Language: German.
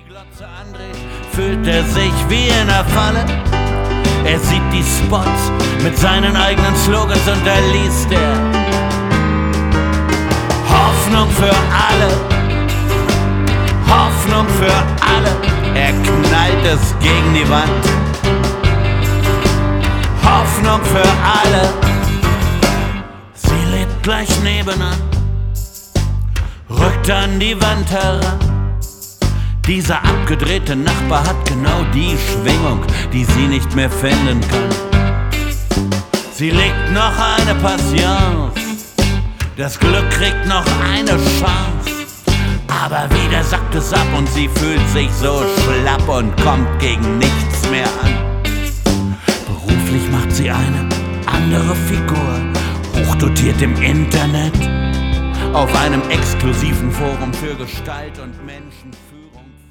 die Glotze andreht, fühlt er sich wie in einer Falle. Er sieht die Spots mit seinen eigenen Slogans und da liest er Hoffnung für alle, Hoffnung für alle. Er knallt es gegen die Wand. Hoffnung für alle. Sie lebt gleich nebenan, rückt an die Wand heran. Dieser abgedrehte Nachbar hat genau die Schwingung, die sie nicht mehr finden kann. Sie legt noch eine Patience, das Glück kriegt noch eine Chance. Aber wieder sackt es ab und sie fühlt sich so schlapp und kommt gegen nichts mehr an. Beruflich macht sie eine andere Figur, hochdotiert im Internet, auf einem exklusiven Forum für Gestalt und Mensch.